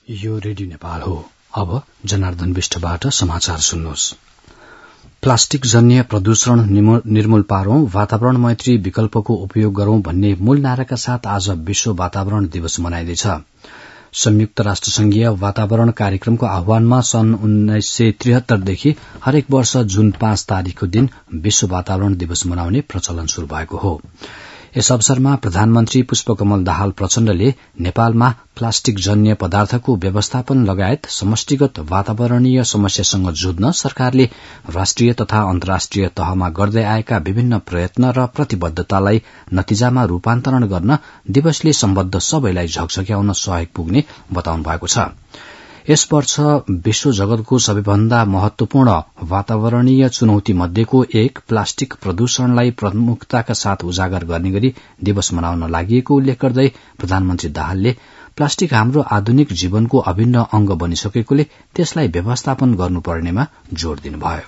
यो रेडियो नेपाल हो। अब जनार्दन विष्टबाट समाचार सुन्नुहोस्। प्लास्टिक जन्य प्रदूषण निर्मूल पारौं, वातावरण मैत्री विकल्पको उपयोग गरौं भन्ने मूल नाराका साथ आज विश्व वातावरण दिवस मनाइँदैछ। संयुक्त राष्ट्र संघीय वातावरण कार्यक्रमको आह्वानमा सन् 1973 देखि हरेक वर्ष जुन 5 तारिखको दिन विश्व वातावरण दिवस मनाउने प्रचलन शुरू भएको हो। यस अवसरमा प्रधानमन्त्री पुष्पकमल दाहाल प्रचण्डले नेपालमा प्लास्टिक जन्य पदार्थको व्यवस्थापन लगायत समष्टिगत वातावरणीय समस्यासँग जुझ्न सरकारले राष्ट्रिय तथा अन्तर्राष्ट्रिय तहमा गर्दै आएका विभिन्न प्रयत्न र प्रतिबद्धतालाई नतिजामा रूपान्तरण गर्न दिवसले सम्बद्ध सबैलाई झकझक्याउन सहयोग पुग्ने बताउनु भएको छ। यस वर्ष विश्व जगतको सबैभन्दा महत्वपूर्ण वातावरणीय चुनौती मध्येको एक प्लास्टिक प्रदूषणलाई प्रमुखताका साथ उजागर गर्ने गरी दिवस मनाउन लागि उल्लेख गर्दै प्रधानमन्त्री दाहालले प्लास्टिक हाम्रो आधुनिक जीवनको अभिन्न अंग बनिसकेकोले त्यसलाई व्यवस्थापन गर्नुपर्नेमा जोड़ दिनुभयो।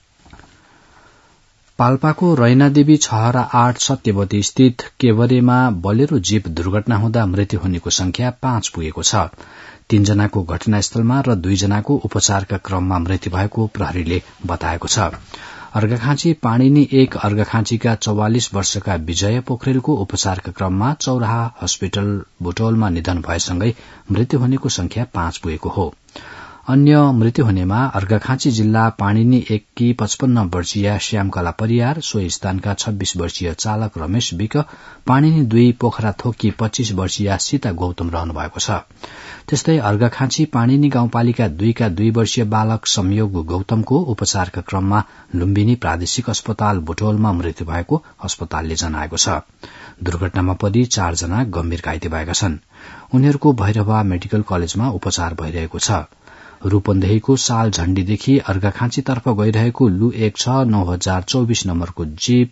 पाल्पाको रैनादेवी छहरा 8 सत्यवती स्थित केवरेमा बलेरो जीप दुर्घटना हुँदा मृत्यु हुनेको संख्या 5 पुगेको छ। 3 जनाको घटनास्थलमा र 2 जनाको उपचारका क्रममा मृत्यु भएको प्रहरीले बताएको छ। अर्घाखाँची पाणिनी 1 अर्घाखाँचीका 44 वर्षका विजय पोखरेलको उपचारका क्रममा चौराहा अस्पताल बुटौलमा निधन भएसँगै मृत्यु हुनेको संख्या 5 पुगेको हो। अन्य मृत्यु हुनेमा अर्घाखाँची जिल्ला पाणिनी 1 की 55 वर्षीय श्यामकला परियार, सोही स्थानका 26 वर्षीय चालक रमेश विक, पाणिनी 2 पोखरा थोकी 25 वर्षीय सीता गौतम रहनु भएको छ। त्यस्तै अर्घाखाँची पाणिनी गाउँपालिका 2 का 2 वर्षीय बालक संयोग गौतमको उपचारका क्रममा लुम्बिनी प्रादेशिक अस्पताल बुटौलमा मृत्यु भएको अस्पतालले जनाएको छ। दुर्घटनामा परि 4 जना गम्भीर घाइते भएका छन्। उनीहरूको भैरवा मेडिकल कलेजमा उपचार भइरहेको छ। रूपन्देहीको साल झण्डीदेखि अर्घाखाँचीतर्फ गइरहेको लु 169,024 नम्बरको जीप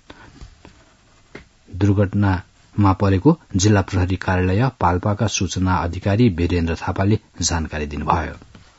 दुर्घटनामा परेको जिल्ला प्रहरी कार्यालय पाल्पाका सूचना अधिकारी वीरेन्द्र थापाले जानकारी दिनुभयो।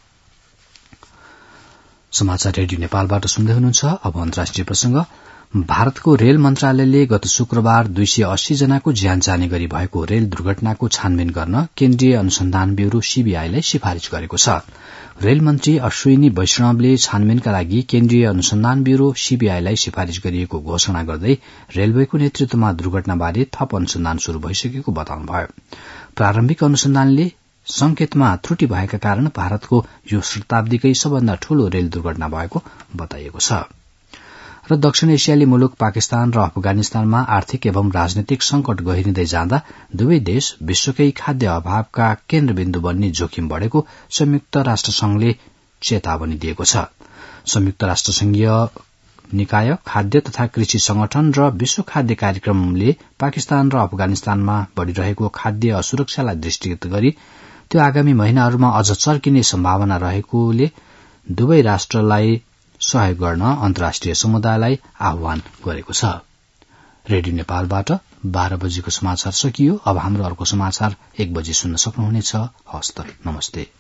समाचार रेडियो नेपालबाट सुन्दै हुनुहुन्छ। अब अन्तर्राष्ट्रिय प्रसंग। भारतको रेल मन्त्रालयले गत शुक्रबार 280 जनाको ज्यान जाने गरी भएको रेल दुर्घटनाको छानबिन गर्न केन्द्रीय अनुसन्धान ब्यूरो सीबीआईलाई सिफारिश गरेको छ। रेल मन्त्री अश्विनी वैष्णवले छानबिनका लागि केन्द्रीय अनुसन्धान ब्यूरो सीबीआईलाई सिफारिश गरिएको घोषणा गर्दै रेलवेको नेतृत्वमा दुर्घटनाबारे थप अनुसन्धान शुरू भइसकेको बताउनुभयो। प्रारम्भिक अनुसन्धानले संकेतमा त्रुटि भएका कारण भारतको यो शताब्दीकै सबभन्दा ठूलो रेल दुर्घटना भएको बताइएको छ। र दक्षिण एसियाली मुलुक पाकिस्तान र अफगानिस्तानमा आर्थिक एवं राजनैतिक संकट गहिरिँदै जाँदा दुवै देश विश्वकै खाद्य अभावका केन्द्रबिन्दु बन्ने जोखिम बढ़ेको संयुक्त राष्ट्र संघले चेतावनी दिएको छ। संयुक्त राष्ट्र संघीय निकाय, खाद्य तथा कृषि संगठन र विश्व खाद्य कार्यक्रमले पाकिस्तान र अफगानिस्तानमा बढ़िरहेको खाद्य असुरक्षालाई दृष्टिगत गरी त्यो आगामी महिनाहरूमा अझ चर्किने सम्भावना रहेकोले दुवै राष्ट्रलाई सहयोग गर्न अन्तर्राष्ट्रिय समुदायलाई आह्वान गरेको छ। रेडियो नेपालबाट 12 बजेको समाचार सकियो। अब हाम्रो अर्को समाचार 1 बजे सुन्न सक्नुहुनेछ। हस्त नमस्ते।